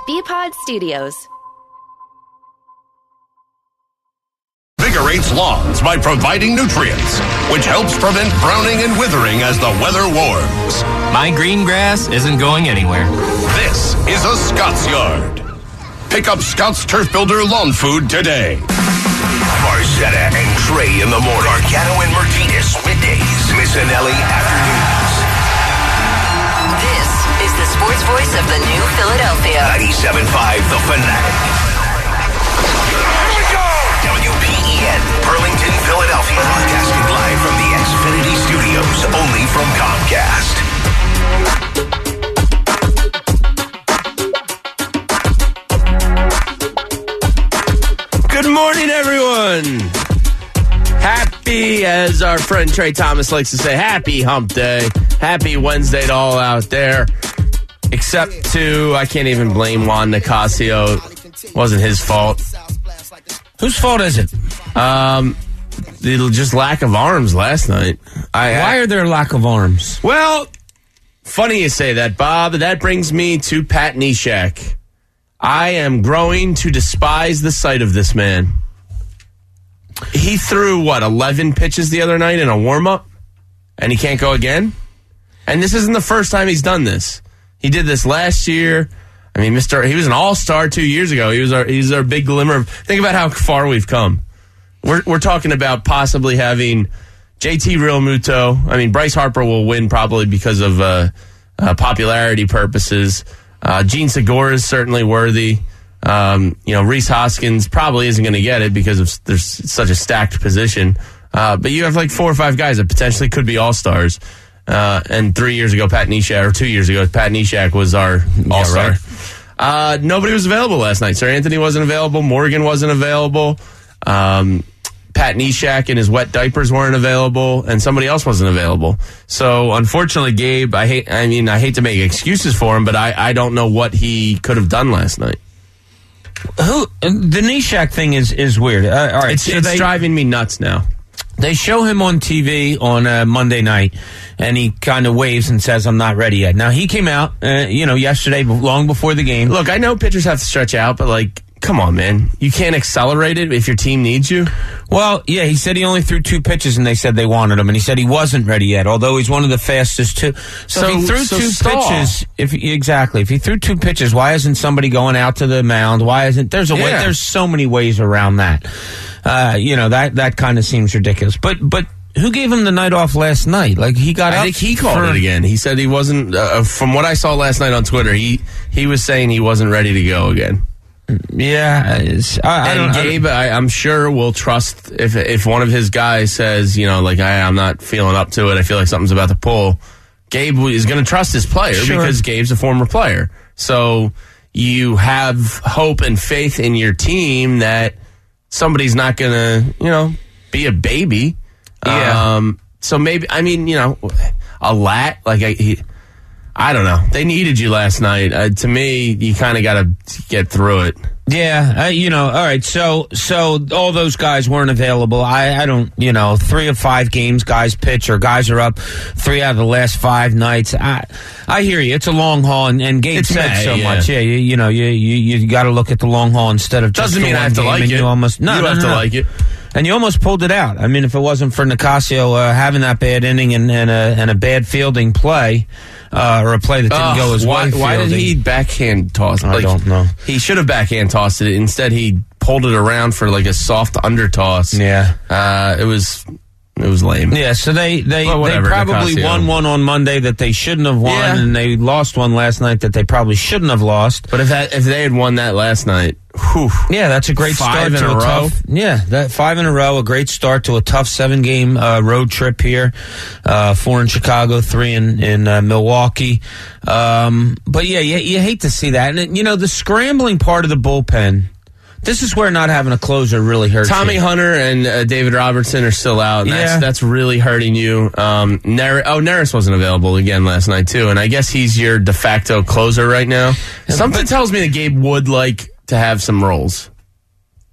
BPod Studios. Invigorates lawns by providing nutrients, which helps prevent browning and withering as the weather warms. My green grass isn't going anywhere. This is a Scott's Yard. Pick up Scott's Turf Builder lawn food today. Marzetta and Trey in the morning. Gargano and Martinez middays. Missanelli afternoons. This is the sports voice of the new Philadelphia. 97.5 The Fanatic. Here we go! WPEN, Burlington, Philadelphia. Broadcasting live from the Xfinity Studios, only from Comcast. Good morning, everyone. Happy, as our friend Trey Thomas likes to say, happy hump day. Happy Wednesday to all out there. Except to, I can't even blame Juan Nicasio. Wasn't his fault. Whose fault is it? Just lack of arms last night. Why are there lack of arms? Well, funny you say that, Bob. That brings me to Pat Neshek. I am growing to despise the sight of this man. He threw, 11 pitches the other night in a warm-up? And he can't go again? And this isn't the first time he's done this. He did this last year. I mean, he was an all-star 2 years ago. He's our big glimmer. Think about how far we've come. We're talking about possibly having JT Realmuto. I mean, Bryce Harper will win probably because of popularity purposes. Gene Segura is certainly worthy. Rhys Hoskins probably isn't going to get it because there's such a stacked position. But you have like 4 or 5 guys that potentially could be all-stars. And 3 years ago, Pat Neshek was our all-star. Right. Nobody was available last night. Sir Anthony wasn't available. Morgan wasn't available. Pat Neshek and his wet diapers weren't available, and somebody else wasn't available. So, unfortunately, Gabe, I hate to make excuses for him, but I don't know what he could have done last night. The Neshek thing is weird. All right, it's driving me nuts now. They show him on TV on Monday night, and he kind of waves and says, I'm not ready yet. Now, he came out, yesterday, long before the game. Look, I know pitchers have to stretch out, but, come on, man. You can't accelerate it if your team needs you? Well, yeah, he said he only threw 2 pitches, and they said they wanted him, and he said he wasn't ready yet, although he's one of the fastest, too. So if he threw 2 pitches, if he threw 2 pitches, why isn't somebody going out to the mound? Why isn't, there's so many ways around that. That kind of seems ridiculous. But who gave him the night off last night? He got up. I think he called it again. He said he wasn't, from what I saw last night on Twitter, he was saying he wasn't ready to go again. Yeah, Gabe, I'm sure will trust if one of his guys says, I'm not feeling up to it. I feel like something's about to pull. Gabe is going to trust his player because Gabe's a former player. So you have hope and faith in your team that somebody's not going to, be a baby. Yeah. So maybe, a lat I don't know. They needed you last night. To me, you kind of got to get through it. Yeah, all right. So all those guys weren't available. I don't, 3 of 5 games guys pitch or guys are up 3 out of the last 5 nights. I hear you. It's a long haul, and Gabe said so much. Yeah, you got to look at the long haul instead of just doesn't mean I have to like it. You have to like it. And you almost pulled it out. I mean, if it wasn't for Nicasio having that bad inning and a bad fielding play, or a play that didn't go his way. Why did he backhand toss? I don't know. He should have backhand tossed it. Instead, he pulled it around for a soft under toss. Yeah. It was lame. Yeah, so they probably won one on Monday that they shouldn't have won, and they lost one last night that they probably shouldn't have lost. But if they had won that last night, whew, yeah, that's a great start to a row. That 5 in a row, a great start to a tough 7-game road trip here. 4 in Chicago, 3 in Milwaukee. But yeah, you hate to see that. And the scrambling part of the bullpen. This is where not having a closer really hurts Tommy you. Hunter and David Robertson are still out. And that's really hurting you. Neris wasn't available again last night, too. And I guess he's your de facto closer right now. Something tells me that Gabe would like to have some roles.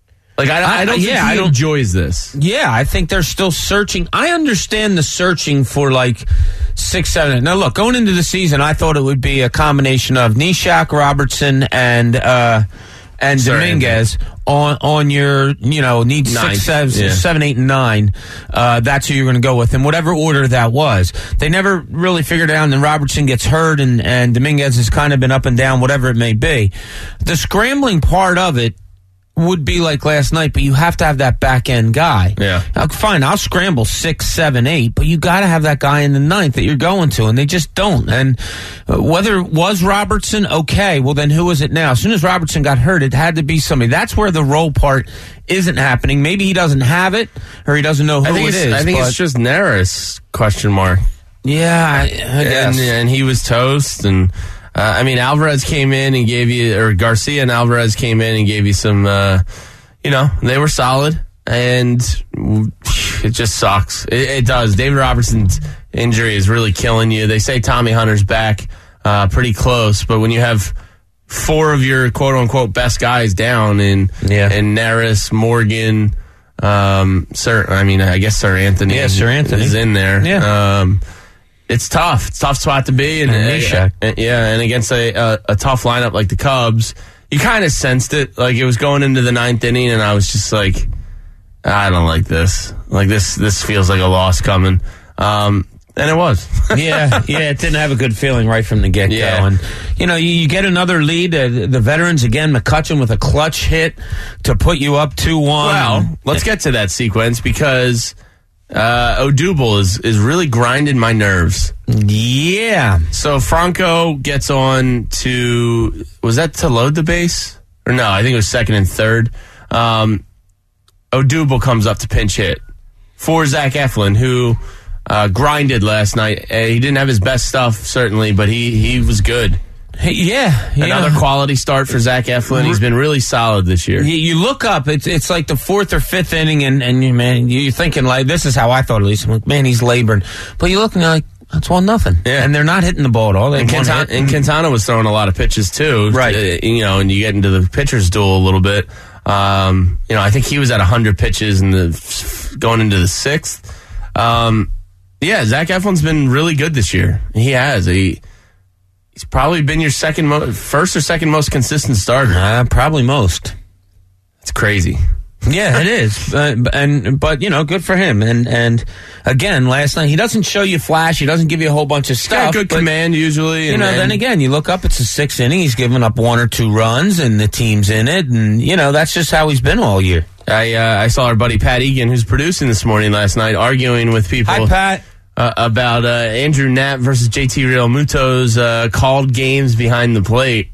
Like, I don't think he enjoys this. Yeah, I think they're still searching. I understand the searching for like 6, 7. Now, look, going into the season, I thought it would be a combination of Nishak, Robertson, and Dominguez on your, need 6, 7, 8, and 9. That's who you're going to go with in whatever order that was. They never really figured it out, and then Robertson gets hurt, and Dominguez has kind of been up and down, whatever it may be. The scrambling part of it would be like last night, but you have to have that back end guy. Yeah. Now, fine, I'll scramble 6, 7, 8, but you got to have that guy in the 9th that you're going to, and they just don't. And whether it was Robertson, okay, well then who is it now? As soon as Robertson got hurt, it had to be somebody. That's where the role part isn't happening. Maybe he doesn't have it, or he doesn't know who it is. I think it's just Neris, question mark. Yeah, I guess. And he was toast, and Alvarez came in and gave you, or Garcia and Alvarez came in and gave you some, they were solid, and it just sucks. It does. David Robertson's injury is really killing you. They say Tommy Hunter's back pretty close, but when you have 4 of your quote-unquote best guys down in Neris, Morgan, I guess Sir Anthony. Yeah, Sir Anthony is in there. Yeah. It's tough. It's a tough spot to be. And against a tough lineup like the Cubs, you kind of sensed it. Like, it was going into the 9th inning, and I was just like, I don't like this. Like, this feels like a loss coming. And it was. yeah, it didn't have a good feeling right from the get-go. Yeah. And, you get another lead. The veterans, again, McCutchen with a clutch hit to put you up 2-1. Well, let's get to that sequence, because Odubel is really grinding my nerves. Yeah. So Franco gets on to, was that to load the base? Or no, I think it was second and third. Odubel comes up to pinch hit for Zach Eflin, who grinded last night. He didn't have his best stuff, certainly, but he was good. Another quality start for Zach Eflin. He's been really solid this year. You look up, it's like the 4th or 5th inning, and you're thinking, like, this is how I thought, at least. I'm like, man, he's laboring. But you look and you're like, that's 1-0. Yeah. And they're not hitting the ball at all. And Quintana was throwing a lot of pitches, too. Right. And you get into the pitcher's duel a little bit. I think he was at 100 pitches going into the 6th. Zach Eflin's been really good this year. He has. He's probably been your first or second most consistent starter. Probably most. It's crazy. Yeah, it is. But good for him. And again, last night, he doesn't show you flash. He doesn't give you a whole bunch of stuff. Good command usually. Then again, you look up, it's the 6th inning. He's given up 1 or 2 runs, and the team's in it. And, that's just how he's been all year. I saw our buddy Pat Egan, who's producing this morning last night, arguing with people. Hi, Pat. About Andrew Knapp versus JT Realmuto's called games behind the plate.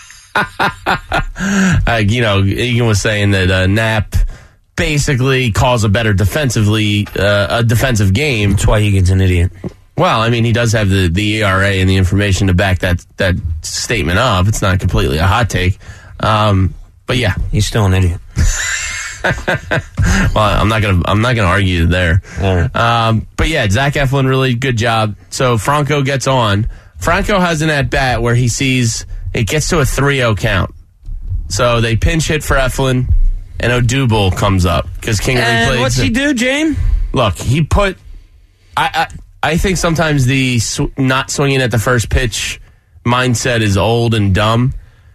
Egan was saying that Knapp basically calls a better defensive game. That's why Egan's an idiot. Well, he does have the ERA and the information to back that statement up. It's not completely a hot take. But yeah. He's still an idiot. Well, I'm not gonna argue there. Right. But yeah, Zach Eflin, really good job. So Franco gets on. Franco has an at bat where he sees it gets to a 3-0 count. So they pinch hit for Eflin, and Odubel comes up because Kingery plays. What's he do, James? Look, he put. I think sometimes the not swinging at the first pitch mindset is old and dumb.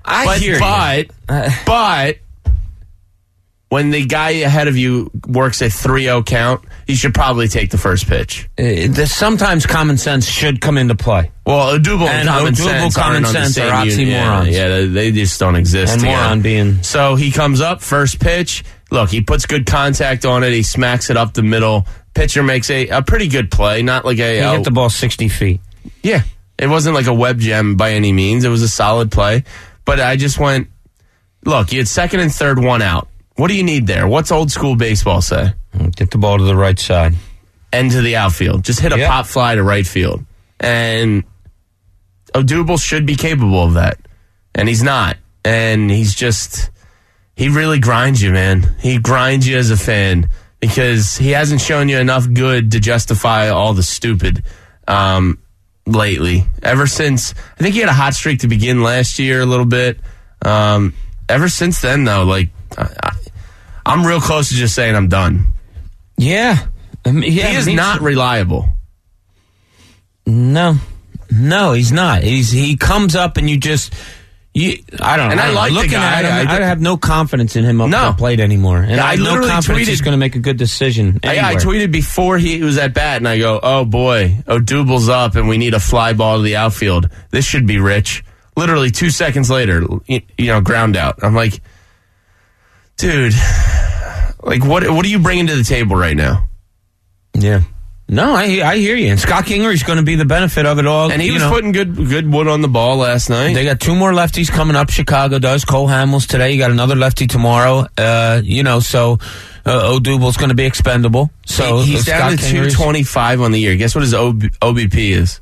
But when the guy ahead of you works a 3-0 count, you should probably take the first pitch. Sometimes common sense should come into play. Well, Odubel and common sense are oxymorons. Yeah, they just don't exist. And moron being. So he comes up, first pitch. Look, he puts good contact on it. He smacks it up the middle. Pitcher makes a pretty good play. Not like He hit the ball 60 feet. Yeah. It wasn't like a web gem by any means. It was a solid play. But I just went, look, you had second and third, 1 out. What do you need there? What's old school baseball say? Get the ball to the right side. And to the outfield. Just hit a pop fly to right field. And Odubel should be capable of that. And he's not. And he really grinds you, man. He grinds you as a fan because he hasn't shown you enough good to justify all the stupid lately. Ever since, I think he had a hot streak to begin last year a little bit. Ever since then, though, like, I'm real close to just saying I'm done. Yeah. He is not reliable. No, he's not. He comes up and I don't know. And I like looking the guy. at him, I have no confidence in him up the plate anymore. And I have no confidence he's going to make a good decision anywhere. I tweeted before he was at bat, and I go, oh boy, Odubel's up, and we need a fly ball to the outfield. This should be rich. Literally 2 seconds later, ground out. I'm like, dude, like what are you bringing to the table right now? Yeah. No, I hear you. And Scott Kingery's going to be the benefit of it all. And he was putting good wood on the ball last night. They got 2 more lefties coming up. Chicago does. Cole Hamels today. You got another lefty tomorrow. So Odubel's going to be expendable. So he's down to 225 on the year. Guess what his OBP is?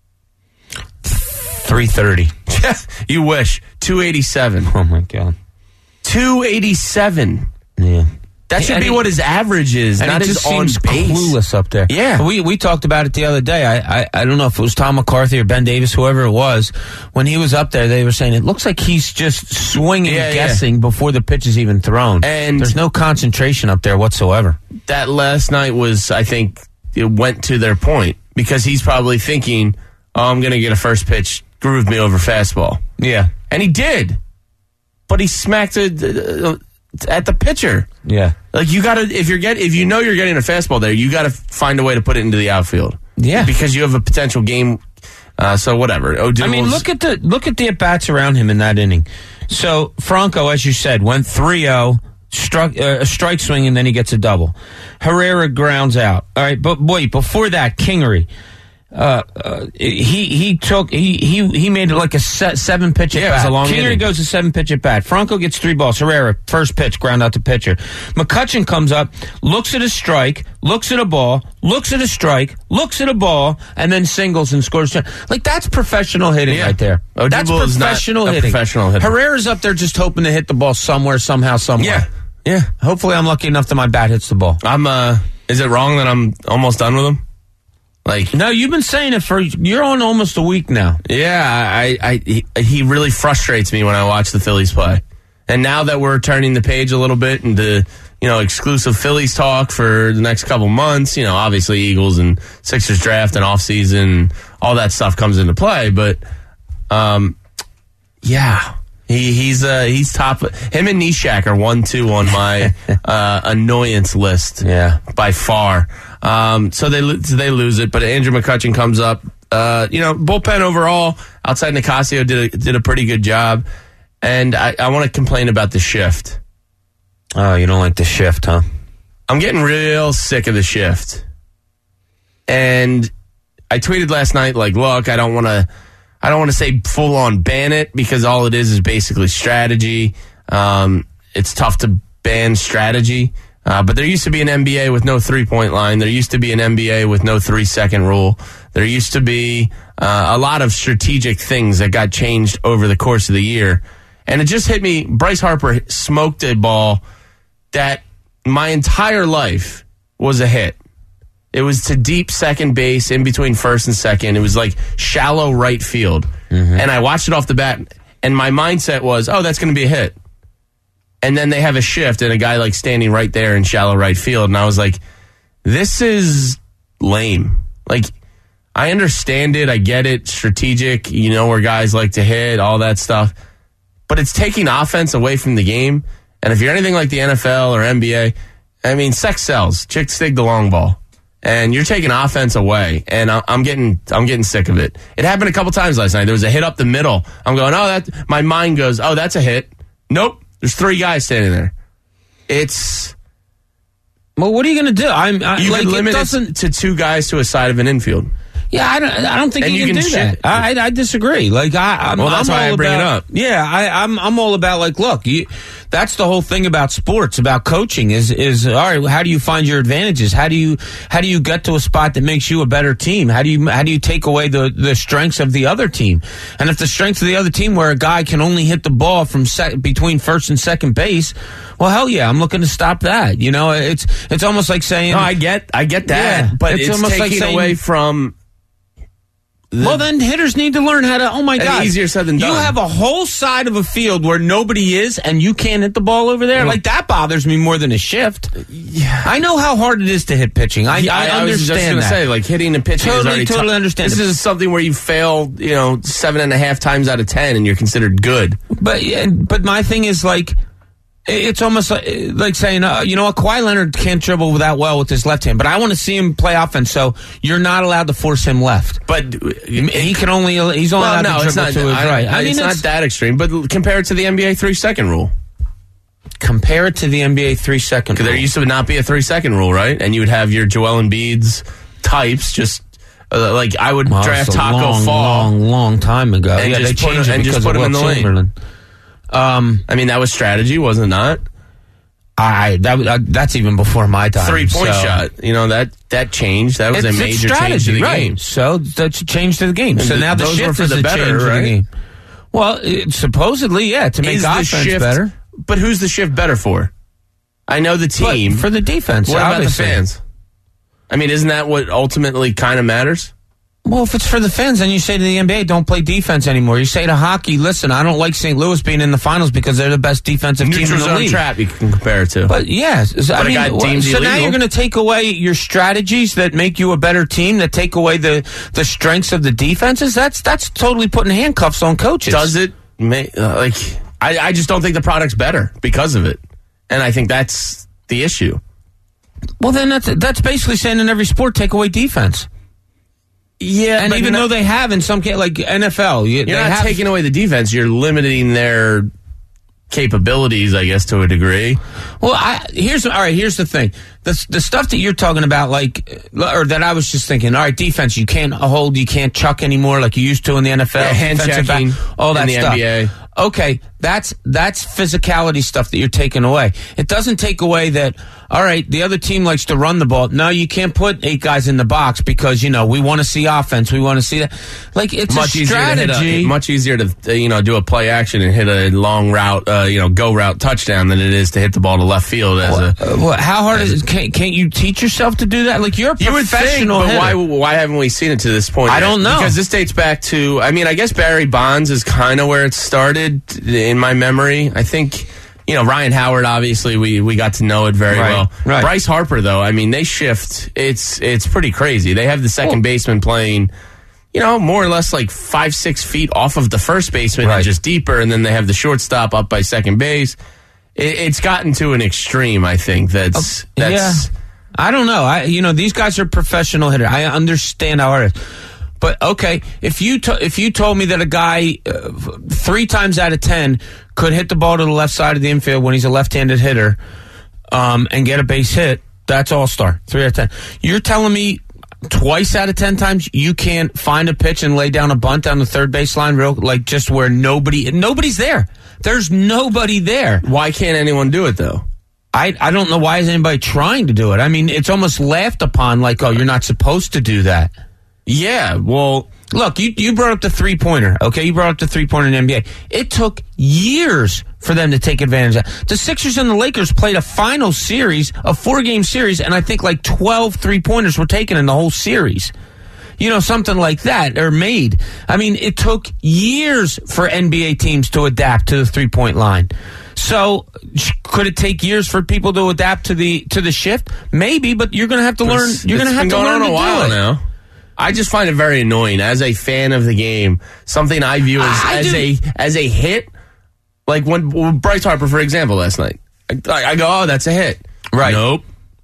330. You wish. 287. Oh my God. 287. Yeah. That should be what his average is, and not he his just on seems base. Clueless up there. Yeah, we talked about it the other day. I don't know if it was Tom McCarthy or Ben Davis, whoever it was. When he was up there, they were saying it looks like he's just swinging, guessing before the pitch is even thrown. And there's no concentration up there whatsoever. That last night was, I think, it went to their point because he's probably thinking, "Oh, I'm going to get a first pitch, groove me over fastball." Yeah, and he did, but he smacked it at the pitcher. Yeah. Like you got to if you know you're getting a fastball there, you got to find a way to put it into the outfield. Yeah. Because you have a potential game so whatever. I mean, look at the at bats around him in that inning. So Franco, as you said, went 3-0, struck a strike swing, and then he gets a double. Herrera grounds out. All right, but wait, before that, Kingery. He made it like a 7-pitch at bat. It was a long Kingery inning. goes to 7-pitch at bat. Franco gets 3 balls. Herrera, first pitch, ground out to pitcher. McCutchen comes up, looks at a strike, looks at a ball, looks at a strike, looks at a ball, and then singles and scores. Like, that's professional hitting right there. Odubel That's is not professional a hitting. professional hitter. Herrera's up there just hoping to hit the ball somewhere, somehow, somewhere. Yeah. Hopefully I'm lucky enough that my bat hits the ball. Is it wrong that I'm almost done with him? Like, no, you've been saying it you're on almost a week now. Yeah, he really frustrates me when I watch the Phillies play. And now that we're turning the page a little bit into, exclusive Phillies talk for the next couple months, obviously Eagles and Sixers draft and offseason, all that stuff comes into play. But, he's top. Him and Neshek are 1-2 on my annoyance list. Yeah, by far. So they lose it, but Andrew McCutchen comes up. Bullpen overall, outside Nicasio did a pretty good job. And I want to complain about the shift. Oh, you don't like the shift, huh? I'm getting real sick of the shift. And I tweeted last night, like, look, I don't want to say full on ban it because all it is basically strategy. It's tough to ban strategy. But there used to be an NBA with no 3-point line. There used to be an NBA with no 3-second rule. There used to be a lot of strategic things that got changed over the course of the year. And it just hit me. Bryce Harper smoked a ball that my entire life was a hit. It was to deep second base in between first and second. It was like shallow right field. Mm-hmm. And I watched it off the bat, and my mindset was, oh, that's going to be a hit. And then they have a shift and a guy like standing right there in shallow right field. And I was like, this is lame. Like, I understand it. I get it. Strategic, where guys like to hit, all that stuff. But it's taking offense away from the game. And if you're anything like the NFL or NBA, I mean, sex sells. Chicks dig the long ball. And you're taking offense away. And I'm getting sick of it. It happened a couple times last night. There was a hit up the middle. I'm going, my mind goes, oh, that's a hit. Nope. There's 3 guys standing there. Well, what are you going to do? You can limit it to 2 guys to a side of an infield. Yeah, I don't think you can do that. I disagree. Like, that's why I bring it up. Yeah, I'm all about, like, look, that's the whole thing about sports, about coaching is all right, how do you find your advantages? How do you get to a spot that makes you a better team? How do you take away the strengths of the other team? And if the strengths of the other team where a guy can only hit the ball from between first and second base, well, hell yeah, I'm looking to stop that. It's almost like saying, no, I get that, but it's almost taking like away from Well, then hitters need to learn how to, oh my God. Easier said than done. You have a whole side of a field where nobody is and you can't hit the ball over there? Like, that bothers me more than a shift. Yeah. I know how hard it is to hit pitching. I understand was just going to say, like, hitting the pitching is already totally understand. This is something where you fail, 7.5 times out of 10 and you're considered good. But my thing is, like, it's almost like saying, Kawhi Leonard can't dribble that well with his left hand, but I want to see him play offense, so you're not allowed to force him left. But he's only allowed to dribble to his right. It's not that extreme, but compare it to the NBA 3-second rule. Compare it to the NBA 3-second rule. Because there used to not be a 3-second rule, right? And you would have your Joel Embiid's types just... like I would draft Taco Fall long time ago. And they changed it because put him in the Chamberlain. That was strategy, was it not? That's even before my time. 3-point shot. That changed. That was a major change to the game. So that's a change to the game. And so now the shift is the better, right? The game. Well, supposedly, yeah, to make offense better. But who's the shift better for? I know the team. But for the defense. What obviously. about the fans? Isn't that what ultimately kind of matters? Well, if it's for the fans, then you say to the NBA, don't play defense anymore. You say to hockey, listen, I don't like St. Louis being in the finals because they're the best defensive team in the league. Trap you can compare it to. But yes, so now you're going to take away your strategies that make you a better team, that take away the strengths of the defenses. That's totally putting handcuffs on coaches. Does it? I just don't think the product's better because of it, and I think that's the issue. Well, then that's basically saying in every sport, take away defense. Yeah, and even though they have in some case, like NFL, you're not taking away the defense. You're limiting their capabilities, I guess, to a degree. Well, here's the thing: the stuff that you're talking about, or that I was just thinking. All right, defense, you can't hold, you can't chuck anymore like you used to in the NFL. Hand checking, all that in the stuff. NBA. Okay, that's physicality stuff that you're taking away. It doesn't take away that, all right, the other team likes to run the ball. No, you can't put 8 guys in the box because, we want to see offense. We want to see that. Like, it's much a strategy. Much easier to, do a play action and hit a long route, go route touchdown than it is to hit the ball to left field. How hard is it? Can't you teach yourself to do that? Like, you're a professional hitter. But why haven't we seen it to this point? I don't know. Because this dates back to, I guess Barry Bonds is kind of where it started in my memory. I think, Ryan Howard, obviously, we got to know it very well. Right. Bryce Harper, though, they shift. It's pretty crazy. They have the second baseman playing, more or less like 5-6 feet off of the first baseman and just deeper, and then they have the shortstop up by second base. It's gotten to an extreme, I think. That's yeah. I don't know. These guys are professional hitters. I understand how hard it is. But okay, if you told me that a guy 3 times out of 10 could hit the ball to the left side of the infield when he's a left-handed hitter and get a base hit, that's all-star. 3 out of 10. You're telling me twice out of 10 times you can't find a pitch and lay down a bunt down the third baseline, just where nobody's there. There's nobody there. Why can't anyone do it though? I don't know why is anybody trying to do it. It's almost laughed upon, like, oh, you're not supposed to do that. Yeah, well, look, you brought up the three-pointer, okay? You brought up the three-pointer in the NBA. It took years for them to take advantage of that. The Sixers and the Lakers played a final series, a 4-game series, and I think like 12 three-pointers were taken in the whole series. Something like that, or made. It took years for NBA teams to adapt to the three-point line. So, could it take years for people to adapt to the shift? Maybe, but you're going to have to learn. You're going to have to learn to do it now. I just find it very annoying as a fan of the game. Something I view as a hit, like when Bryce Harper, for example, last night. I go, oh, that's a hit. Right. Nope.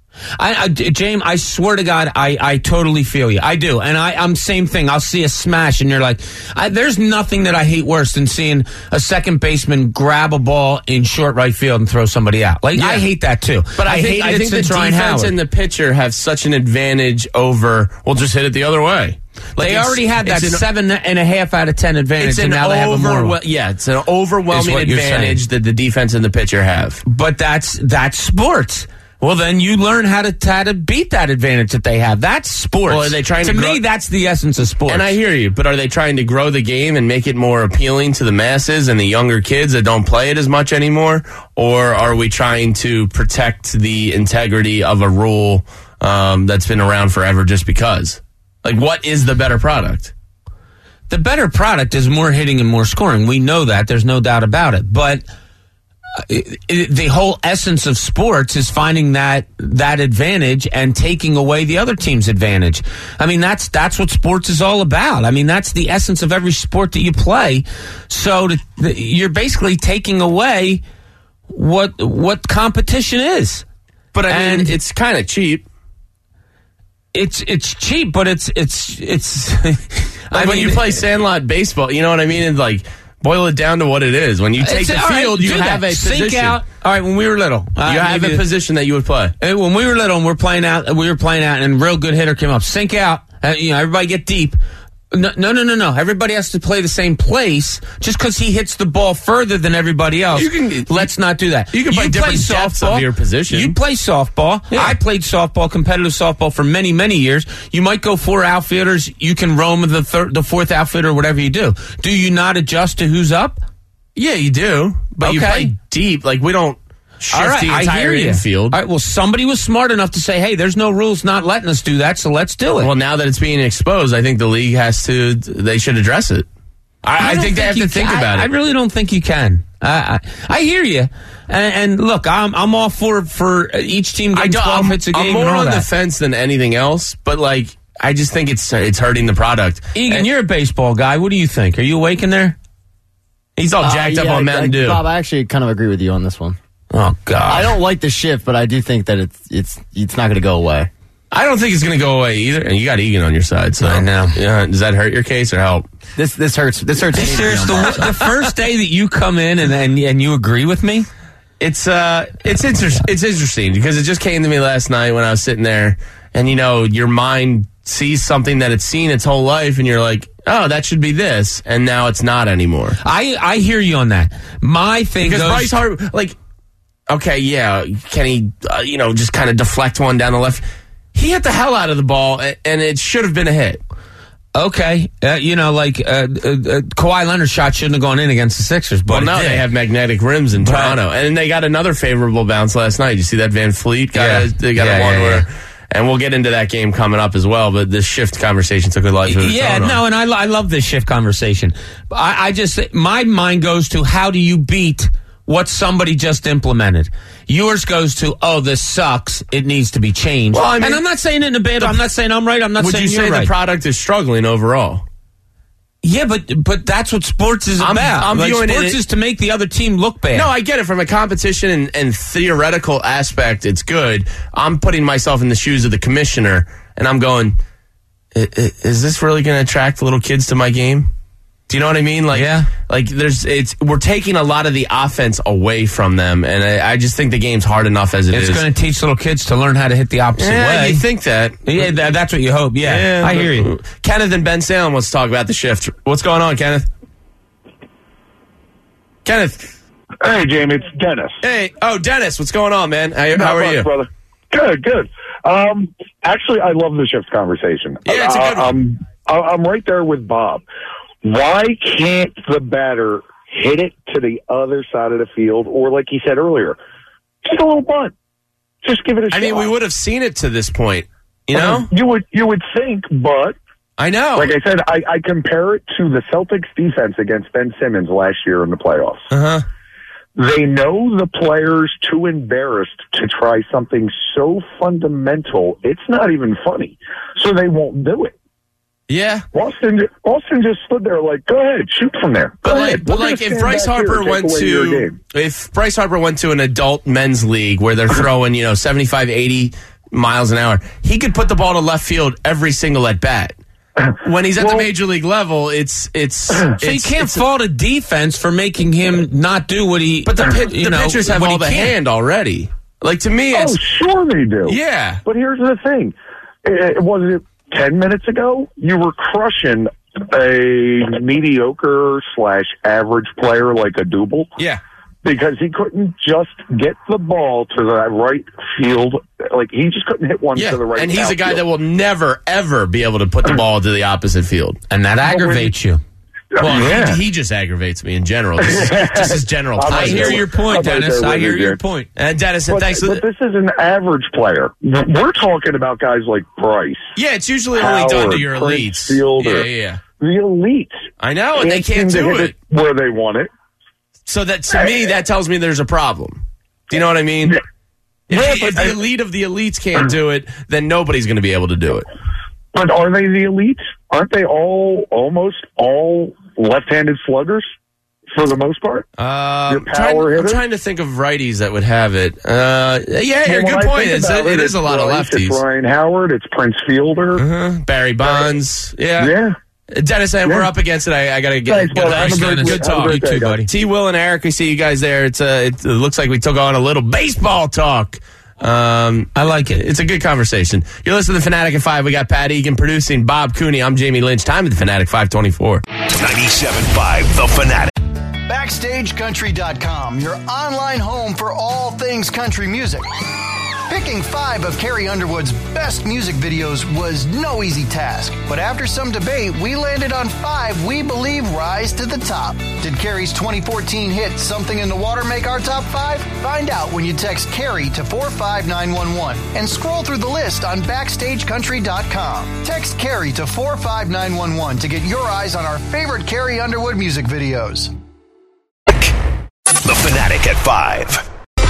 James, I swear to God, I totally feel you. I do. And I'm same thing. I'll see a smash and you're like, there's nothing that I hate worse than seeing a second baseman grab a ball in short right field and throw somebody out. Like, yeah. I hate that too. But I think the defense and the pitcher have such an advantage over, we'll just hit it the other way. Like, they already had that 7.5 out of 10 advantage, and now they have a more. Yeah, it's an overwhelming advantage that the defense and the pitcher have. But that's sports. Well, then you learn how to beat that advantage that they have. That's sports. Well, are they trying to me, that's the essence of sports. And I hear you, but are they trying to grow the game and make it more appealing to the masses and the younger kids that don't play it as much anymore? Or are we trying to protect the integrity of a rule that's been around forever just because? Like, what is the better product? the better product is more hitting and more scoring. We know that. There's no doubt about it. But the whole essence of sports is finding that advantage and taking away the other team's advantage. I mean, that's what sports is all about. I mean, that's the essence of every sport that you play. So you're basically taking away what competition is. But I mean, it's kind of cheap. It's cheap, but it's. Like when you play Sandlot baseball, you know what I mean? And like. Boil it down to what it is. When you take the field, you have a position. Sink out. All right, when we were little. You have a position that you would play. When we were little and we were playing out, and a real good hitter came up. Sink out. Everybody get deep. No. Everybody has to play the same place just because he hits the ball further than everybody else. Let's not do that. You can play different depths of your position. You play softball. Yeah. I played softball, competitive softball for many, many years. You might go 4 outfielders. You can roam the fourth outfielder, whatever you do. Do you not adjust to who's up? Yeah, you do. But you play deep. Like, we don't shift the entire infield. All right, well, somebody was smart enough to say, hey, there's no rules not letting us do that, so let's do it. Well, now that it's being exposed, I think the league they should address it. I think they have to think about it. I really don't think you can. I hear you. And look, I'm all for each team getting 12 hits a game. I'm more on the fence than anything else, but like, I just think it's hurting the product. Egan, you're a baseball guy. What do you think? Are you awake in there? He's all jacked up on Mountain Dew. Bob, I actually kind of agree with you on this one. Oh God! I don't like the shift, but I do think that it's not going to go away. I don't think it's going to go away either. And you got Egan on your side, so I know. Yeah, does that hurt your case or help? This hurts. This hurts. The first day that you come in and you agree with me, it's interesting because it just came to me last night when I was sitting there, and your mind sees something that it's seen its whole life, and you're like, oh, that should be this, and now it's not anymore. I hear you on that. My thing because Bryce Harper, like, okay, yeah, can he, just kind of deflect one down the left? He hit the hell out of the ball, and it should have been a hit. Okay, Kawhi Leonard's shot shouldn't have gone in against the Sixers, but now they have magnetic rims in Toronto, and they got another favorable bounce last night. You see that Van Fleet guy? Yeah. They got where. And we'll get into that game coming up as well, but this shift conversation took a life of its own. And I love this shift conversation. My mind goes to how do you beat what somebody just implemented? Yours goes to, oh, this sucks. It needs to be changed. Well, and I'm not saying it in a bad way. I'm not saying I'm right. I'm not saying you're right. Would you say the product is struggling overall? Yeah, but that's what sports is about. Sports is to make the other team look bad. No, I get it. From a competition and theoretical aspect, it's good. I'm putting myself in the shoes of the commissioner, and I'm going, is this really going to attract little kids to my game? Do you know what I mean? We're taking a lot of the offense away from them, and I just think the game's hard enough as it is. It's going to teach little kids to learn how to hit the opposite way. You think that? Yeah, that's what you hope. Yeah, I hear you. Kenneth and Ben Salem wants to talk about the shift. What's going on, Kenneth? Kenneth. Hey, Jamie, it's Dennis. Hey, Dennis, what's going on, man? How are you, brother? Good. Actually, I love the shift conversation. Yeah, it's a good one. I'm right there with Bob. Why can't the batter hit it to the other side of the field, or like he said earlier, just a little bunt? Just give it a shot. I mean, we would have seen it to this point, you know? You would think, but I know. Like I said, I compare it to the Celtics defense against Ben Simmons last year in the playoffs. Uh-huh. They know the player's too embarrassed to try something so fundamental, it's not even funny. So they won't do it. Yeah. Austin just stood there like, go ahead, shoot from there. But if Bryce Harper went to an adult men's league where they're throwing, 75, 80 miles an hour, he could put the ball to left field every single at bat. When he's at the major league level, so you can't fault a defense for making him not do what he. But the pitchers have all the hand already. Like, to me, it's sure they do. Yeah. But here's the thing: was it 10 minutes ago, you were crushing a mediocre / average player like a Double. Yeah. Because he couldn't just get the ball to the right field. Like, he just couldn't hit one to the right field. And he's a guy that will never, ever be able to put the ball to the opposite field. And that aggravates you. Well, he just aggravates me in general. Just his general type. I hear your point, Dennis. I hear your point. And Dennis, thanks. But this is an average player. We're talking about guys like Bryce. Yeah, it's usually only done to your elites. Fielder. Yeah. the elites. I know, and they can't do it where they want it. So that, to me, that tells me there's a problem. Do you know what I mean? If the elite of the elites can't do it, then nobody's going to be able to do it. But are they the elites? Aren't they almost all left-handed sluggers for the most part? I'm trying to think of righties that would have it. Good point. It is a lot of lefties. It's Ryan Howard. It's Prince Fielder. Barry Bonds. Yeah. Dennis, we're up against it. I got to get good talk. You too, buddy. T. Will and Eric, we see you guys there. It looks like we took on a little baseball talk. I like it. It's a good conversation. You're listening to Fanatic at 5. We got Pat Egan producing, Bob Cooney. I'm Jamie Lynch. Time at the Fanatic 524. 97.5 The Fanatic. BackstageCountry.com, your online home for all things country music. Picking 5 of Carrie Underwood's best music videos was no easy task, but after some debate, we landed on 5 we believe rise to the top. Did Carrie's 2014 hit Something in the Water make our top 5? Find out when you text Carrie to 45911 and scroll through the list on BackstageCountry.com. Text Carrie to 45911 to get your eyes on our favorite Carrie Underwood music videos. The Fanatic at 5.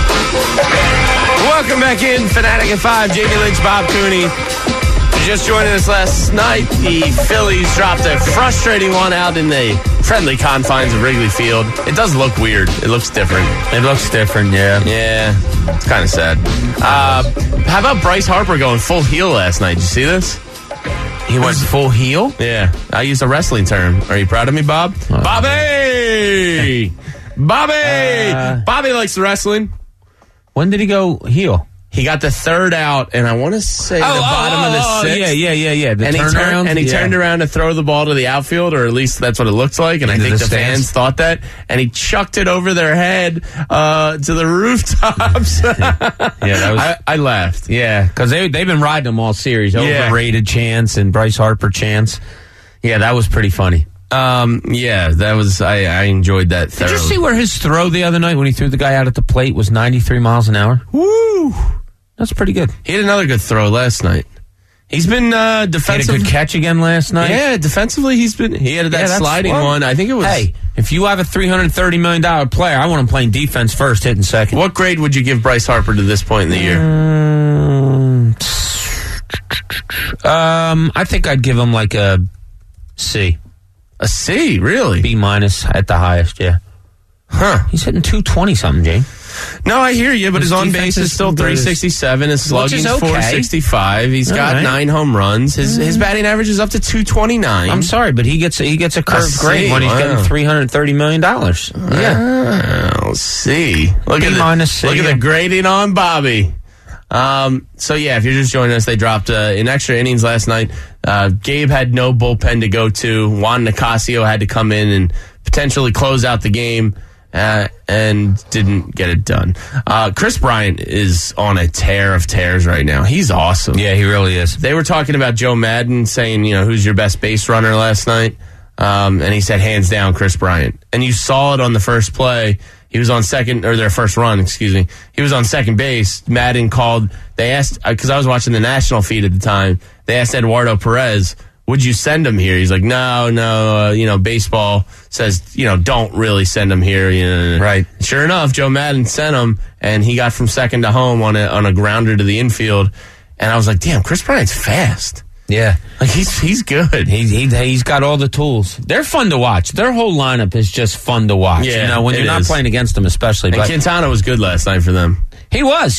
Welcome back in, Fanatic at 5. Jamie Lynch, Bob Cooney. Just joining us last night, the Phillies dropped a frustrating one out in the friendly confines of Wrigley Field. It does look weird. It looks different. Yeah. Yeah, it's kind of sad. How about Bryce Harper going full heel last night? Did you see this? He went full heel? Yeah. I used a wrestling term. Are you proud of me, Bob? Bobby! Bobby likes the wrestling. When did he go heel? He got the third out, and I want to say the bottom of the sixth. Yeah. The turnaround. And he turned around to throw the ball to the outfield, or at least that's what it looked like. And I think the fans thought that. And he chucked it over their head to the rooftops. I laughed. Yeah, because they've been riding him all series. Overrated chance and Bryce Harper chance. Yeah, that was pretty funny. That was, I enjoyed that thoroughly. Did you see where his throw the other night when he threw the guy out at the plate was 93 miles an hour? Woo! That's pretty good. He had another good throw last night. He's been defensive. He had a good catch again last night. Yeah, defensively he had that sliding one. I think it was. Hey, if you have a $330 million player, I want him playing defense first, hitting second. What grade would you give Bryce Harper to this point in the year? I think I'd give him like a C. A C, really? B- at the highest, yeah. Huh. He's hitting 220 something, Jay. No, I hear you, but his on base is still 367. His slugging's 465. He's got 9 home runs. His batting average is up to 229. I'm sorry, but he gets a curved grade when he's getting $330 million. Yeah. C. Look at the grading on Bobby. If you're just joining us, they dropped in extra innings last night. Gabe had no bullpen to go to. Juan Nicasio had to come in and potentially close out the game and didn't get it done. Chris Bryant is on a tear of tears right now. He's awesome. Yeah, he really is. They were talking about Joe Madden saying, who's your best base runner last night? And he said, hands down, Chris Bryant. And you saw it on the first play. He was on their first run, excuse me. He was on second base. Madden called. They asked, because I was watching the national feed at the time, they asked Eduardo Perez, would you send him here? He's like, no, baseball says, don't really send him here. Right. Sure enough, Joe Madden sent him, and he got from second to home on a grounder to the infield. And I was like, damn, Chris Bryant's fast. Yeah, like he's good. He's got all the tools. They're fun to watch. Their whole lineup is just fun to watch. Yeah, when you're not playing against them, especially. And Quintana was good last night for them. He was.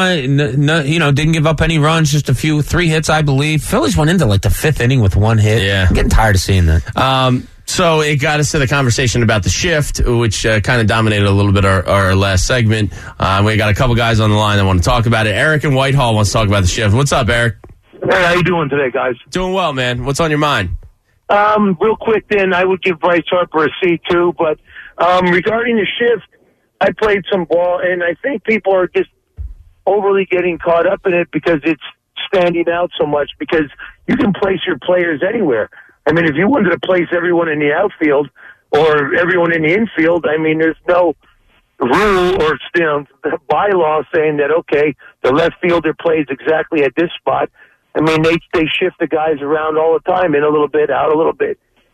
Didn't give up any runs. Just 3 hits, I believe. Phillies went into like the 5th inning with 1 hit. Yeah, I'm getting tired of seeing that. So it got us to the conversation about the shift, which kind of dominated a little bit our last segment. We got a couple guys on the line that want to talk about it. Eric in Whitehall wants to talk about the shift. What's up, Eric? Hey, how you doing today, guys? Doing well, man. What's on your mind? Real quick, then, I would give Bryce Harper a C, too. But regarding the shift, I played some ball, and I think people are just overly getting caught up in it because it's standing out so much, because you can place your players anywhere. I mean, if you wanted to place everyone in the outfield or everyone in the infield, I mean, there's no rule or bylaw saying that, okay, the left fielder plays exactly at this spot. I mean, they shift the guys around all the time, in a little bit, out a little bit.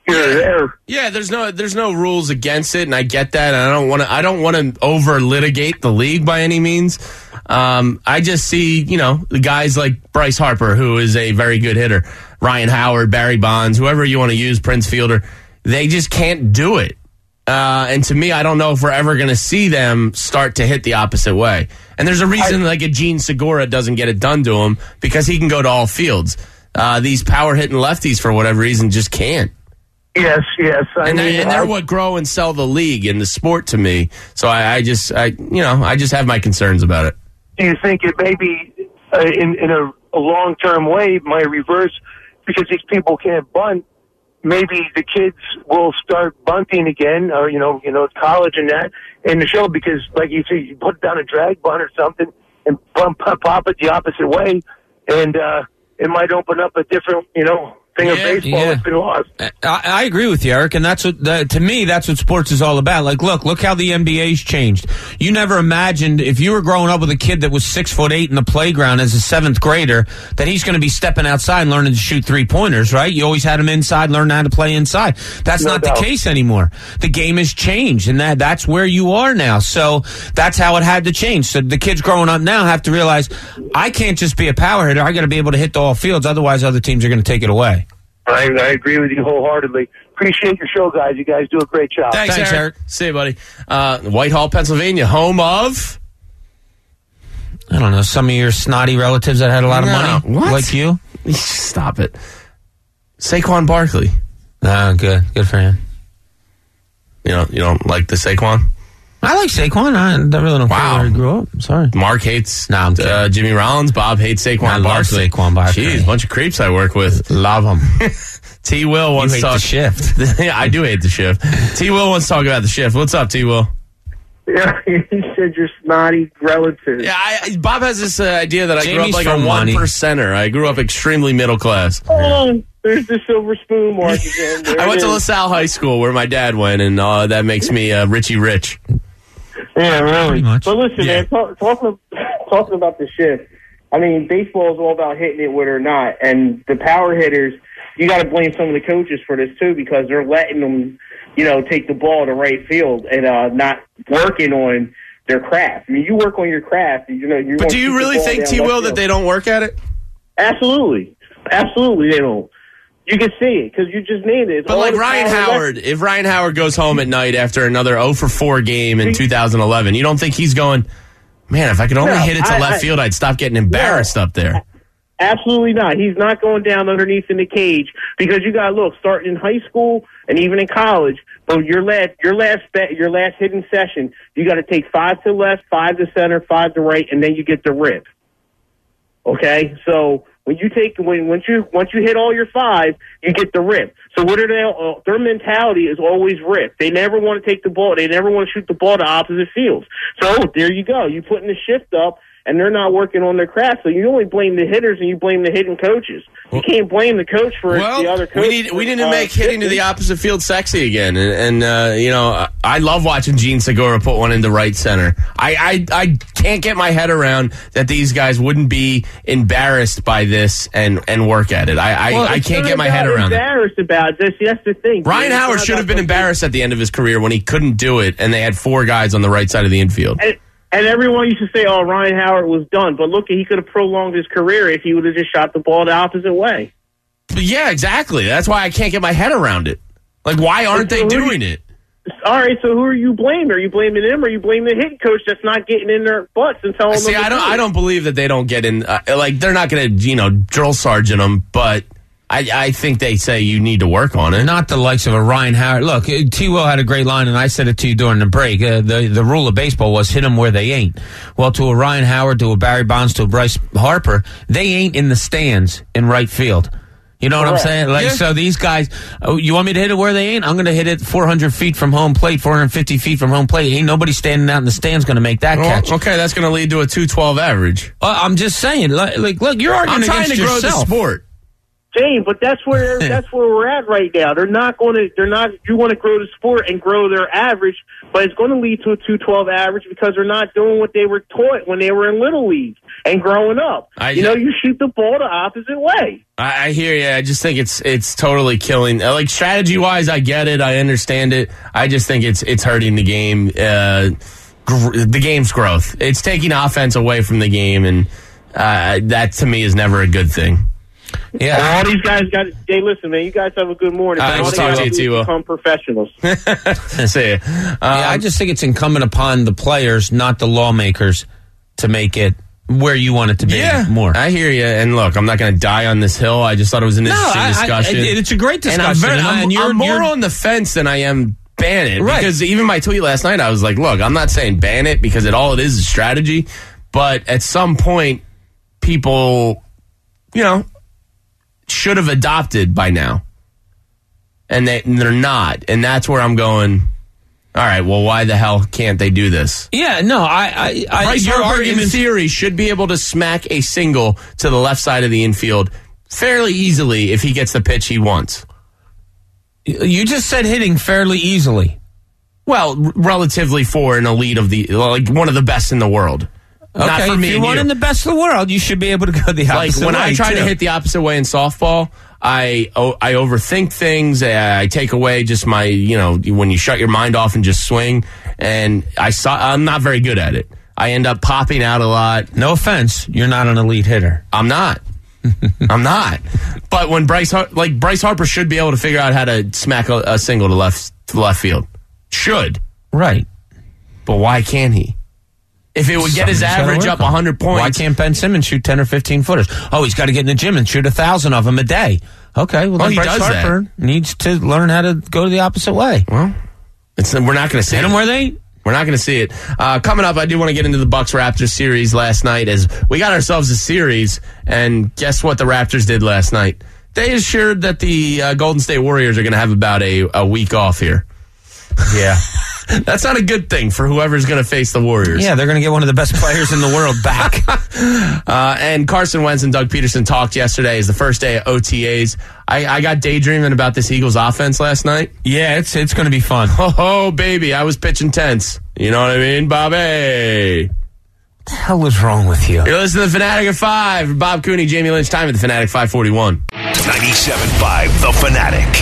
Yeah, there's no rules against it, and I get that. And I don't want to over litigate the league by any means. I just see, the guys like Bryce Harper, who is a very good hitter, Ryan Howard, Barry Bonds, whoever you want to use, Prince Fielder. They just can't do it. And to me, I don't know if we're ever going to see them start to hit the opposite way. And there's a reason like a Gene Segura doesn't get it done to him, because he can go to all fields. These power hitting lefties, for whatever reason, just can't. Yes. And they're what grow and sell the league and the sport to me. So I just have my concerns about it. Do you think it may be in a long-term way might reverse because these people can't bunt? Maybe the kids will start bunting again, or college and that, in the show, because like you say, you put down a drag bunt or something and pop it the opposite way, and it might open up a different thing of baseball that's been lost. I agree with you, Eric, and that's what to me that's what sports is all about. Like, look how the NBA's changed. You never imagined, if you were growing up with a kid that was 6'8" in the playground as a 7th grader, that he's going to be stepping outside and learning to shoot 3-pointers, right? You always had him inside, learning how to play inside. That's not the case anymore. The game has changed, and that's where you are now. So that's how it had to change. So the kids growing up now have to realize, I can't just be a power hitter. I got to be able to hit the all fields. Otherwise, other teams are going to take it away. I agree with you wholeheartedly. Appreciate your show, guys. You guys do a great job. Thanks, Eric. See you, buddy. Whitehall, Pennsylvania, home of? I don't know, some of your snotty relatives that had a lot of money? What? Like you? Stop it. Saquon Barkley. Good for him. You don't like the Saquon? I like Saquon. I really don't care where he grew up. I'm sorry. Mark hates Jimmy Rollins. Bob hates Saquon Barkley. Love Saquon Barkley. Jeez, bunch of creeps I work with. Love him. T. Will wants to talk. The shift. I do hate the shift. T. Will wants to talk about the shift. What's up, T. Will? Yeah, he said you're snotty relatives. Yeah, Bob has this idea that I grew up like a 1%er. I grew up extremely middle class. Oh, there's the silver spoon mark again. I went to LaSalle High School where my dad went, and that makes me Richie Rich. Yeah, really. But listen, man, talking about the shift, I mean, baseball is all about hitting it with or not. And the power hitters, you got to blame some of the coaches for this, too, because they're letting them, take the ball to right field and not working on their craft. I mean, you work on your craft. But do you really think, T. Will, that they don't work at it? Absolutely. Absolutely, they don't. You can see it because you just named it. But like Ryan Howard, if Ryan Howard goes home at night after another 0-for-4 game in 2011, you don't think he's going, man, if I could only hit it to left field, I'd stop getting embarrassed up there. Absolutely not. He's not going down underneath in the cage because you got to look, starting in high school and even in college, but your last hitting session, you got to take 5 to left, 5 to center, 5 to right, and then you get the rip. Okay? So once you hit all your 5, you get the rip. So what are they? Their mentality is always rip. They never want to take the ball. They never want to shoot the ball to opposite fields. So there you go. You putting the shift up, and they're not working on their craft. So you only blame the hitters and you blame the hitting coaches. You can't blame the coach for the other coach. We need to make hitting to the opposite field sexy again. And I love watching Gene Segura put one into right center. I can't get my head around that these guys wouldn't be embarrassed by this and work at it. I can't get my head around it. Embarrassed about this. That's the thing. Ryan Howard should have been embarrassed at the end of his career when he couldn't do it and they had 4 guys on the right side of the infield. And everyone used to say, oh, Ryan Howard was done. But look, he could have prolonged his career if he would have just shot the ball the opposite way. Yeah, exactly. That's why I can't get my head around it. Like, why aren't they doing it? All right, so who are you blaming? Are you blaming him, or are you blaming the hitting coach that's not getting in their butts and telling them? See, I don't believe that they don't get in. They're not going to, drill sergeant them, but I think they say you need to work on it. Not the likes of a Ryan Howard. Look, T. Will had a great line, and I said it to you during the break. The rule of baseball was hit them where they ain't. Well, to a Ryan Howard, to a Barry Bonds, to a Bryce Harper, they ain't in the stands in right field. You know what I'm saying? So these guys, you want me to hit it where they ain't? I'm going to hit it 400 feet from home plate, 450 feet from home plate. Ain't nobody standing out in the stands going to make that catch. Okay, that's going to lead to a 212 average. I'm just saying. Look, you're arguing against yourself. I'm trying to grow the sport. saying, but that's where we're at right now. You want to grow the sport and grow their average, but it's going to lead to a 212 average because they're not doing what they were taught when they were in Little League and growing up. You shoot the ball the opposite way. I hear you. I just think it's totally killing. Like, strategy-wise, I get it. I understand it. I just think it's hurting the game. The game's growth. It's taking offense away from the game, and that to me is never a good thing. Yeah, all these guys got. Hey, listen, man, you guys have a good morning. We'll talk to you, T-Will. Become professionals. See ya. I just think it's incumbent upon the players, not the lawmakers, to make it where you want it to be more. I hear you. And look, I'm not going to die on this hill. I just thought it was an interesting discussion. It's a great discussion. And I'm more on the fence than I am ban it. Right. Because even my tweet last night, I was like, look, I'm not saying ban it because all it is strategy. But at some point, people, should have adopted by now. And they're not. And that's where I'm going, all right, well, why the hell can't they do this? Yeah, no, Bryce Harper, in theory, should be able to smack a single to the left side of the infield fairly easily if he gets the pitch he wants. You just said hitting fairly easily. Well, relatively for an elite one of the best in the world. Okay, not for me. If you're one of the best in the world, you should be able to go the opposite way. When I try to hit the opposite way in softball, I overthink things. I take away just my, when you shut your mind off and just swing. And I'm not very good at it. I end up popping out a lot. No offense, you're not an elite hitter. I'm not. I'm not. But when Bryce Harper should be able to figure out how to smack a single to left field. Should. Right. But why can't he? If it would get his average up 100 points. Why can't Ben Simmons shoot 10 or 15 footers? Oh, he's got to get in the gym and shoot 1,000 of them a day. Okay, well, then Bryce Harper needs to learn how to go the opposite way. Well, we're not going to see it. Hit them where they ain't. We're not going to see it. Coming up, I do want to get into the Bucks-Raptors series last night, as we got ourselves a series, and guess what the Raptors did last night? They assured that the Golden State Warriors are going to have about a week off here. Yeah. That's not a good thing for whoever's going to face the Warriors. Yeah, they're going to get one of the best players in the world back. And Carson Wentz and Doug Peterson talked yesterday as the first day of OTAs. I got daydreaming about this Eagles offense last night. Yeah, it's going to be fun. Oh, baby, I was pitching tense. You know what I mean, Bobby? What the hell is wrong with you? You're listening to The Fanatic at 5. Bob Cooney, Jamie Lynch, time at The Fanatic 541. 97.5 The Fanatic.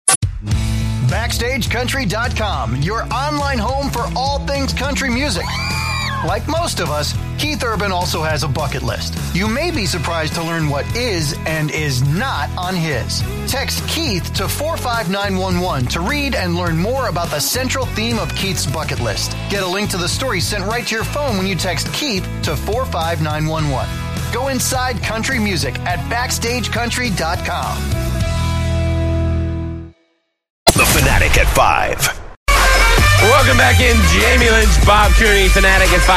BackstageCountry.com, your online home for all things country music. Like most of us, Keith Urban also has a bucket list. You may be surprised to learn what is and is not on his. Text Keith to 45911 to read and learn more about the central theme of Keith's bucket list. Get a link to the story sent right to your phone when you text Keith to 45911. Go inside country music at BackstageCountry.com. The Fanatic at 5. Welcome back in, Jamie Lynch, Bob Cooney, Fanatic at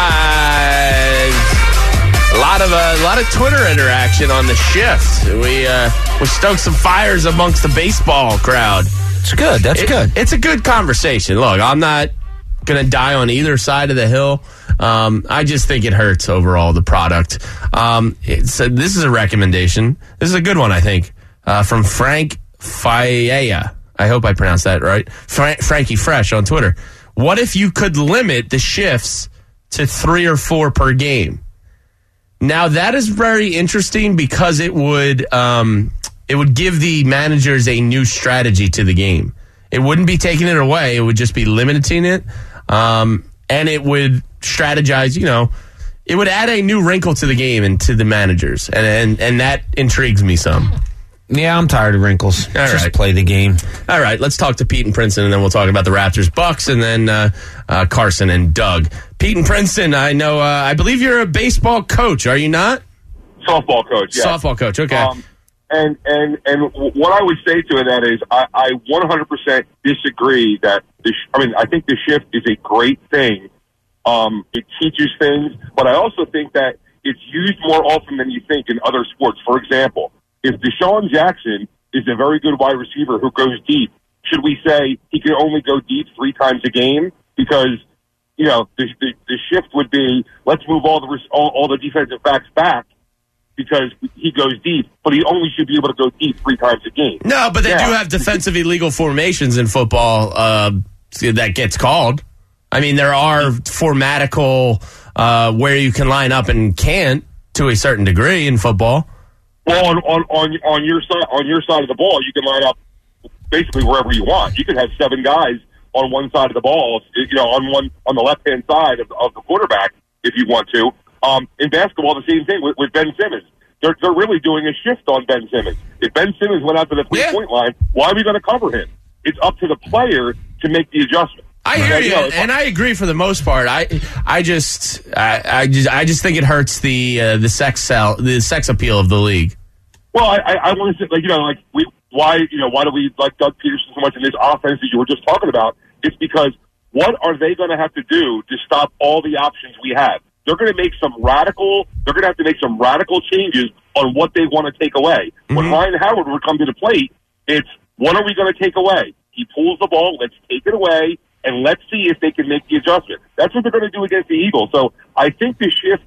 5. A lot of Twitter interaction on the shift. We stoked some fires amongst the baseball crowd. It's good. That's good. It's a good conversation. Look, I'm not going to die on either side of the hill. I just think it hurts overall, the product. This is a recommendation. This is a good one, I think, from Frank Faella. I hope I pronounced that right. Frankie Fresh on Twitter. What if you could limit the shifts to 3 or 4 per game? Now, that is very interesting because it would give the managers a new strategy to the game. It wouldn't be taking it away. It would just be limiting it. And it would strategize, it would add a new wrinkle to the game and to the managers. And that intrigues me some. Yeah, I'm tired of wrinkles. Just play the game. All right, let's talk to Pete and Princeton, and then we'll talk about the Raptors, Bucks, and then Carson and Doug. Pete and Princeton, I know. I believe you're a baseball coach, are you not? Softball coach. Yeah. Softball coach. Okay. And what I would say to that is, I 100% disagree that I think the shift is a great thing. It teaches things, but I also think that it's used more often than you think in other sports. For example, if Deshaun Jackson is a very good wide receiver who goes deep, should we say he can only go deep 3 times a game? Because, the shift would be, let's move all the defensive backs back because he goes deep, but he only should be able to go deep 3 times a game. No, but they do have defensive illegal formations in football that gets called. I mean, there are formatical where you can line up and can't to a certain degree in football. Well, on your side of the ball, you can line up basically wherever you want. You can have 7 guys on one side of the ball, on the left hand side of the quarterback if you want to. In basketball, the same thing with Ben Simmons. They're really doing a shift on Ben Simmons. If Ben Simmons went out to the 3-point line, why are we going to cover him? It's up to the player to make the adjustment. I hear you, and I agree for the most part. I just think it hurts the sex appeal of the league. Well, I want to say, why do we like Doug Peterson so much in this offense that you were just talking about? It's because what are they going to have to do to stop all the options we have? They're going to have to make some radical changes on what they want to take away. Mm-hmm. When Ryan Howard would come to the plate, it's what are we going to take away? He pulls the ball, let's take it away, and let's see if they can make the adjustment. That's what they're going to do against the Eagles. So I think the shift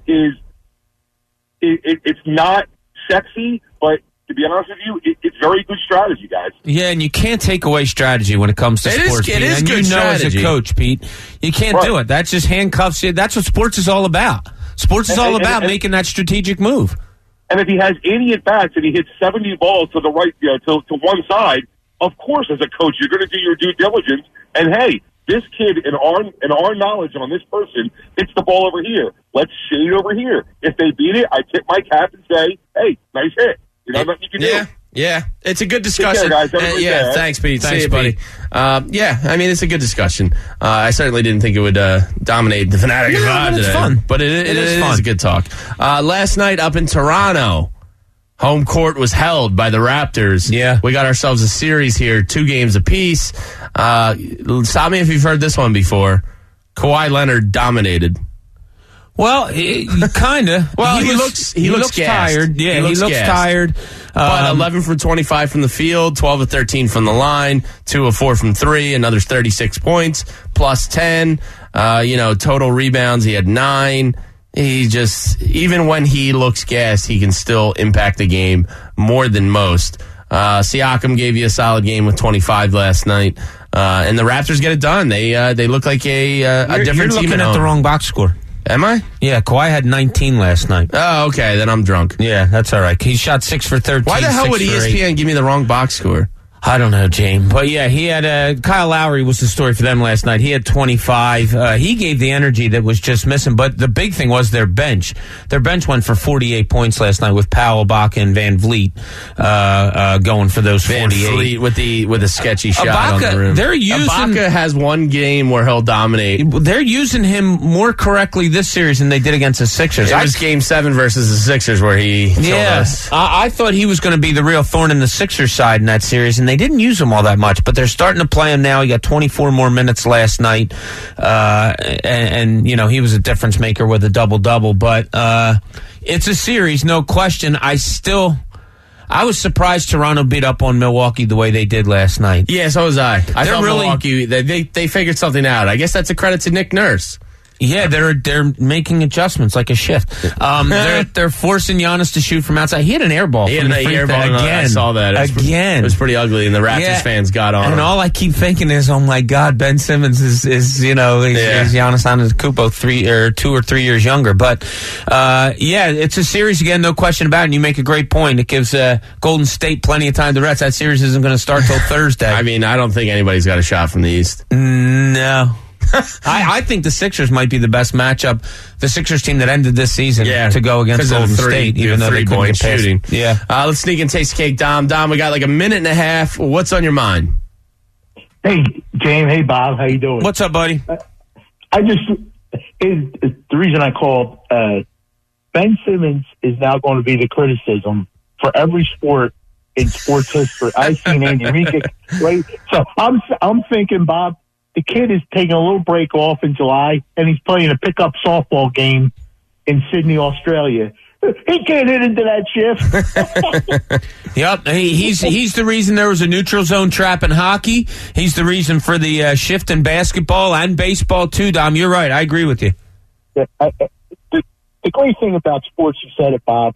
it's not sexy, but to be honest with you, it's very good strategy, guys. Yeah, and you can't take away strategy when it comes to sports. It is good strategy. As a coach, Pete, you can't do it. That just handcuffs you. That's what sports is all about. Sports is all about making that strategic move. And if he has 80 at-bats and he hits 70 balls to the right, to one side, of course, as a coach, you're going to do your due diligence. And, hey, this kid, in our knowledge on this person, hits the ball over here. Let's shade over here. If they beat it, I tip my cap and say, hey, nice hit. Nothing you can do. Yeah, it's a good discussion. Take care, guys. Thanks, Pete. Thanks, see you, buddy. I mean, it's a good discussion. I certainly didn't think it would dominate the Fanatic vibe today. It's fun. But it is a good talk. Last night up in Toronto, home court was held by the Raptors. Yeah. We got ourselves a series here, 2 games apiece. Stop me if you've heard this one before. Kawhi Leonard dominated. Well, kind of. Well, he looks tired. Yeah, he looks tired. But 11 from 25 from the field, 12 of 13 from the line, 2 of 4 from 3, another 36 points, plus 10. Total rebounds, he had 9. He just, even when he looks gassed, he can still impact the game more than most. Siakam gave you a solid game with 25 last night. And the Raptors get it done. They look like a different team. You're looking at the wrong box score. Am I? Yeah, Kawhi had 19 last night. Oh, okay, then I'm drunk. Yeah, that's all right. He shot 6 for 13. Why the hell would ESPN give me the wrong box score? I don't know, James. But yeah, he had Kyle Lowry was the story for them last night. He had 25. He gave the energy that was just missing. But the big thing was their bench. Their bench went for 48 points last night with Powell, Ibaka, and Van Vliet going for those 48. Van Vliet with a sketchy shot on the rim. Ibaka has one game where he'll dominate. They're using him more correctly this series than they did against the Sixers. It was Game 7 versus the Sixers where he killed us. I thought he was going to be the real thorn in the Sixers side in that series, and they didn't use him all that much, but they're starting to play him now. He got 24 more minutes last night, and he was a difference maker with a double-double, but it's a series, no question. I was surprised Toronto beat up on Milwaukee the way they did last night. Yeah, so was I. I thought Milwaukee, they figured something out. I guess that's a credit to Nick Nurse. Yeah, they're making adjustments like a shift. They're forcing Giannis to shoot from outside. He had an air ball. He had an air ball again. I saw that. It was pretty ugly, and the Raptors fans got on. And all I keep thinking is, oh my God, Ben Simmons is Giannis Antetokounmpo 2 or 3 years younger. But it's a series again, no question about it. And you make a great point. It gives Golden State plenty of time to rest. That series isn't going to start till Thursday. I mean, I don't think anybody's got a shot from the East. No. I think the Sixers might be the best matchup. The Sixers team that ended this season to go against Golden State, even though they couldn't get shooting. Yeah. Let's sneak and taste cake, Dom. Dom, we got like a minute and a half. What's on your mind? Hey, James. Hey, Bob. How you doing? What's up, buddy? The reason I called, Ben Simmons is now going to be the criticism for every sport in sports history. I've seen Andy Reid, right? So I'm thinking, Bob, the kid is taking a little break off in July, and he's playing a pickup softball game in Sydney, Australia. He can't hit into that shift. Yep, he's the reason there was a neutral zone trap in hockey. He's the reason for the shift in basketball and baseball too. Dom, you're right. I agree with you. The great thing about sports, you said it, Bob, is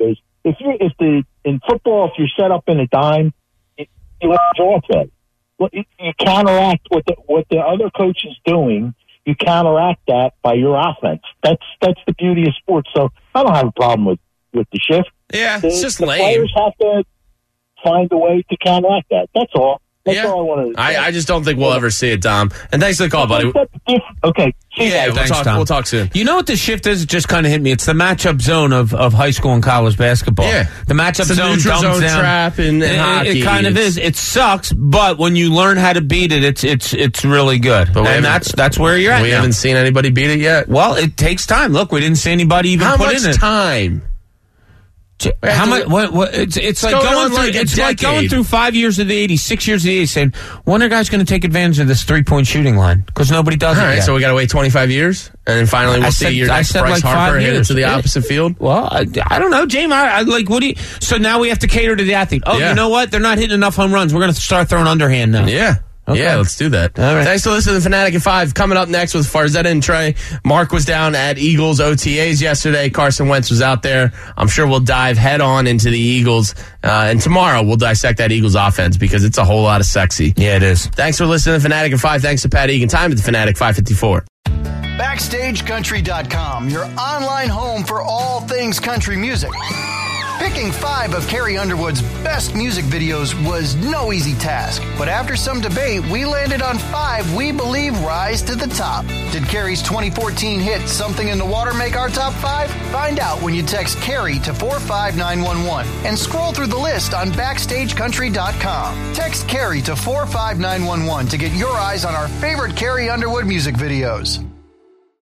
in football, if you're set up in a dime, you edge off it. Well, you counteract what the other coach is doing. You counteract that by your offense. That's the beauty of sports. So I don't have a problem with the shift. Yeah, it's just lame. Players have to find a way to counteract that. That's all. That's all I want to say. I just don't think we'll ever see it, Dom. And thanks for the call, buddy. Okay. Yeah, we'll talk soon. You know what the shift is? It just kind of hit me. It's the matchup zone of high school and college basketball. Yeah. The matchup zone neutral dumbs zone down. trap and hockey. It kind of is. It sucks, but when you learn how to beat it, it's really good. But that's where you're at. We haven't seen anybody beat it yet. Well, it takes time. Look, we didn't see anybody even put in it. How much time? How much? What? It's like going through. It's like going through 5 years of the '80s, 6 years of the '80s, saying when are guys going to take advantage of this 3-point shooting line? Because nobody does it. All right, yet. So we got to wait 25 years, and then finally we'll see your next Bryce Harper hit it to the opposite field. Well, I don't know, James. I like what do you? So now we have to cater to the athlete. Oh, you know what? They're not hitting enough home runs. We're going to start throwing underhand now. Yeah. Okay. Yeah, let's do that. All right. Thanks for listening to Fanatic at 5. Coming up next with Farzetta and Trey. Mark was down at Eagles OTAs yesterday. Carson Wentz was out there. I'm sure we'll dive head on into the Eagles. And tomorrow we'll dissect that Eagles offense because it's a whole lot of sexy. Yeah, it is. Thanks for listening to Fanatic at 5. Thanks to Pat Egan. Time at the Fanatic 554. BackstageCountry.com, your online home for all things country music. Picking 5 of Carrie Underwood's best music videos was no easy task. But after some debate, we landed on 5 we believe rise to the top. Did Carrie's 2014 hit Something in the Water make our top 5? Find out when you text Carrie to 45911 and scroll through the list on BackstageCountry.com. Text Carrie to 45911 to get your eyes on our favorite Carrie Underwood music videos.